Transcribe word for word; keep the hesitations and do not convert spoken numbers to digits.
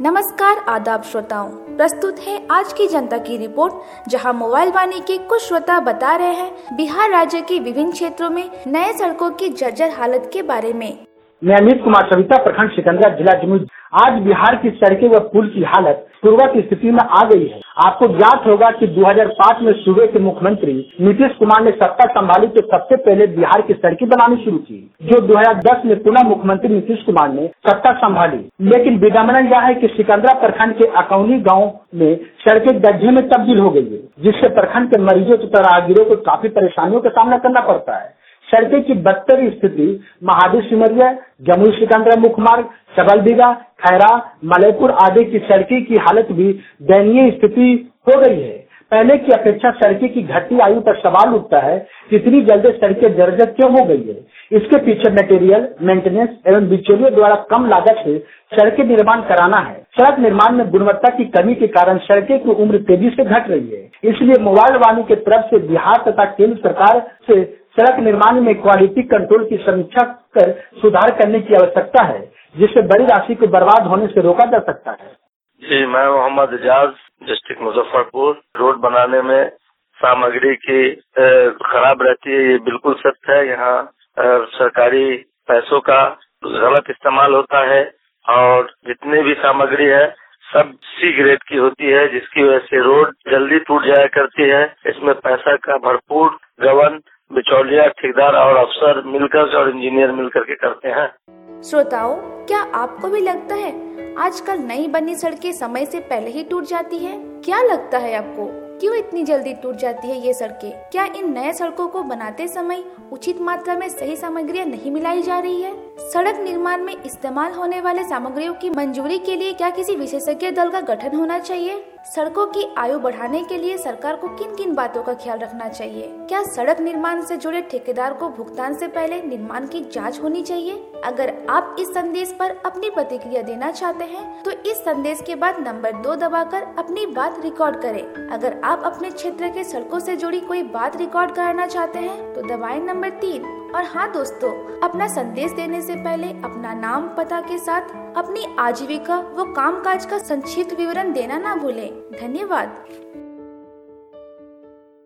नमस्कार आदाब श्रोताओं, प्रस्तुत है आज की जनता की रिपोर्ट, जहां मोबाइल वाणी के कुछ श्रोता बता रहे हैं बिहार राज्य के विभिन्न क्षेत्रों में नए सड़कों की जर्जर हालत के बारे में। मैं अमित कुमार सविता, प्रखंड सिकंदरा, जिला जमुई। आज बिहार की सड़कें व पुल की हालत पूर्वा की स्थिति में आ गई है। आपको ज्ञात होगा कि दो हज़ार पाँच में सूबे के मुख्यमंत्री नीतीश कुमार ने सत्ता संभाली तो सबसे पहले बिहार की सड़कें बनानी शुरू की, जो दो हज़ार दस में पुनः मुख्यमंत्री नीतीश कुमार ने सत्ता संभाली। लेकिन विडम्बना यह है कि सिकंदरा प्रखंड के अकौनी गाँव में सड़कें गड्ढे में तब्दील हो गई है, जिससे प्रखंड के मरीजों तथा राहगीरों को काफी परेशानियों का सामना करना पड़ता है। सड़कें की बदतर स्थिति महादेव सिमरिया, जमुई सिकंदरा मुख्य मार्ग, सबलबीघा, खैरा, मलयपुर आदि की सड़कें की हालत भी दयनीय स्थिति हो गई है। पहले की अपेक्षा सड़कें की घटती आयु पर सवाल उठता है कि इतनी जल्दी सड़कें जर्जर क्यों हो गई है। इसके पीछे मटेरियल, मेंटेनेंस एवं बिचौलियों द्वारा कम लागत से सड़कें निर्माण कराना है। सड़क निर्माण में गुणवत्ता की कमी के कारण सड़कें की उम्र तेजी से घट रही है। इसलिए मोबाइल वाणी की तरफ से बिहार तथा केंद्र सरकार से सड़क निर्माण में क्वालिटी कंट्रोल की समीक्षा कर सुधार करने की आवश्यकता है, जिससे बड़ी राशि को बर्बाद होने से रोका जा सकता है। जी, मैं मोहम्मद एजाज, डिस्ट्रिक्ट मुजफ्फरपुर। रोड बनाने में सामग्री की खराब रहती है, ये बिल्कुल सत्य है। यहाँ सरकारी पैसों का गलत इस्तेमाल होता है और जितनी भी सामग्री है सब सी ग्रेड की होती है, जिसकी वजह से रोड जल्दी टूट जाया करती है। इसमें पैसा का भरपूर गबन बिचौलिया, ठेकेदार और अफसर मिलकर और इंजीनियर मिलकर के करते हैं। श्रोताओं, क्या आपको भी लगता है आजकल नई बनी सड़कें समय से पहले ही टूट जाती है? क्या लगता है आपको, क्यों इतनी जल्दी टूट जाती है ये सड़कें? क्या इन नए सड़कों को बनाते समय उचित मात्रा में सही सामग्रियां नहीं मिलाई जा रही है? सड़क निर्माण में इस्तेमाल होने वाले सामग्रियों की मंजूरी के लिए क्या किसी विशेषज्ञ दल का गठन होना चाहिए? सड़कों की आयु बढ़ाने के लिए सरकार को किन किन बातों का ख्याल रखना चाहिए? क्या सड़क निर्माण से जुड़े ठेकेदार को भुगतान से पहले निर्माण की जांच होनी चाहिए? अगर आप इस संदेश पर अपनी प्रतिक्रिया देना चाहते हैं तो इस संदेश के बाद नंबर दो दबाकर अपनी बात रिकॉर्ड करें। अगर आप अपने क्षेत्र के सड़कों से जुड़ी कोई बात रिकॉर्ड कराना चाहते हैं तो दबाएं नंबर तीन। और हाँ दोस्तों, अपना संदेश देने से पहले अपना नाम, पता के साथ अपनी आजीविका व कामकाज का संक्षिप्त विवरण देना ना भूलें। धन्यवाद।